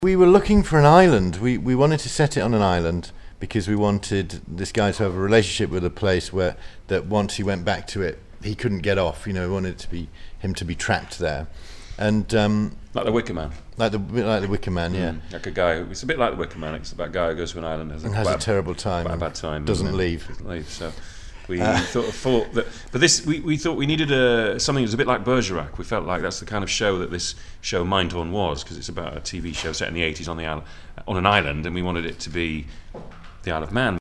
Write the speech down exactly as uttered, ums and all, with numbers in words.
We were looking for an island. We we wanted to set it on an island because we wanted this guy to have a relationship with a place where that once he went back to it, he couldn't get off. You know, we wanted it to be him to be trapped there, and um, like the Wicker Man. Like the like the Wicker Man, yeah. Mm, like a guy. Who, it's a bit like the Wicker Man. It's about a guy who goes to an island has and a, has a bad, terrible time, a bad time, doesn't and leave. Doesn't leave. So. We Uh, thought, thought that, but this we, we thought we needed a something that was a bit like Bergerac. We felt like that's the kind of show that this show Mindhorn was, because it's about a T V show set in the eighties on the isle, on an island, and we wanted it to be the Isle of Man.